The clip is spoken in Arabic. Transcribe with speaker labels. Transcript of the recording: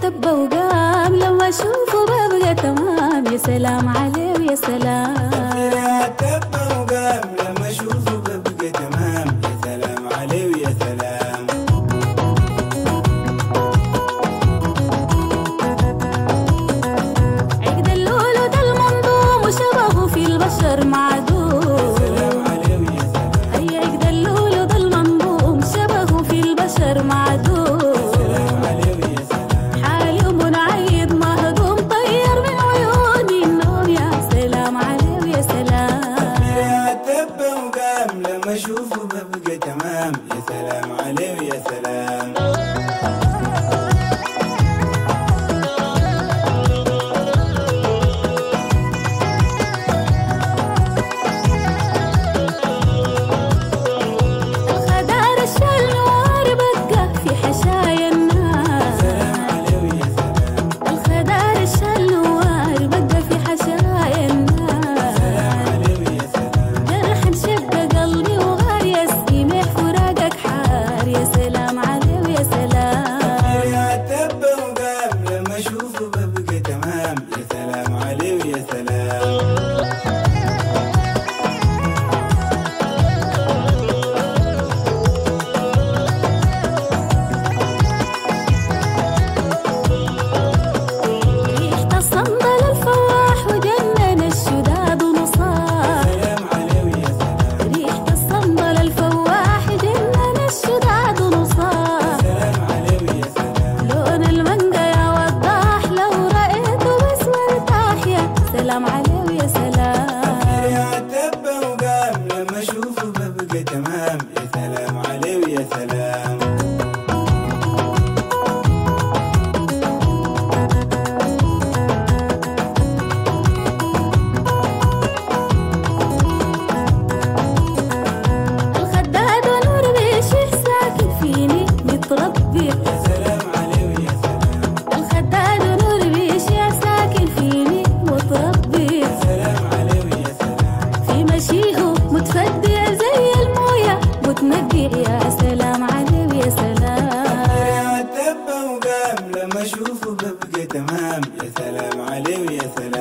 Speaker 1: تب وقام لما اشوفه ببقى تمام. يا سلام عليه ويا سلام.
Speaker 2: يا تب وقام لما اشوفه ببقى تمام. يا سلام عليه ويا سلام.
Speaker 1: عقد اللولو ده المنظوم وشبهه في البشر معدوم.
Speaker 2: سلام عليه ويا سلام.
Speaker 1: هي عقد اللولو ده المنظوم شبهه في البشر معدوم.
Speaker 2: سلام عليه ويا سلام.
Speaker 1: حالي ومنعيد مهضوم طير من عيوني النوم. يا سلام عليه ويا سلام.
Speaker 2: يا تب وقام لما اشوفه ببقى تمام. يا سلام عليه ويا سلام.
Speaker 1: الخدار الشال نوار بقى في حشايا الناس.
Speaker 2: سلام عليه ويا سلام.
Speaker 1: الخدار الشال نوار بقى في حشايا الناس.
Speaker 2: سلام عليه ويا سلام.
Speaker 1: جرح انشق قلبي وغار يسقي فراقك حار. يا سلام عليه ويا سلام.
Speaker 2: يا تب وقام لما اشوفه ببقى تمام. يا سلام عليه ويا سلام.
Speaker 1: ريحة الصندل الفواح وجنن الشداد ونصار.
Speaker 2: سلام عليه ويا سلام.
Speaker 1: ريحة الصندل الفواح جنن الشداد ونصار.
Speaker 2: سلام عليه ويا سلام.
Speaker 1: لون المانجا يا وضاح لو رأيته بس مرتاح. يا سلام عليه ويا سلام.
Speaker 2: يا تب وقام لما اشوفه ببقى تمام. يا سلام عليه ويا سلام.
Speaker 1: الخداد ونور بيشيح ساكن فيني متربي.
Speaker 2: يا سلام عليه ويا سلام.
Speaker 1: الخداد ونور بيشيح ساكن فيني متربي.
Speaker 2: سلام عليه ويا سلام.
Speaker 1: في مشيه متفدع زي المويه متنقع. يا سلام عليه ويا سلام.
Speaker 2: يا تب وقام لما اشوفه ببقى تمام. يا سلام عليه ويا سلام.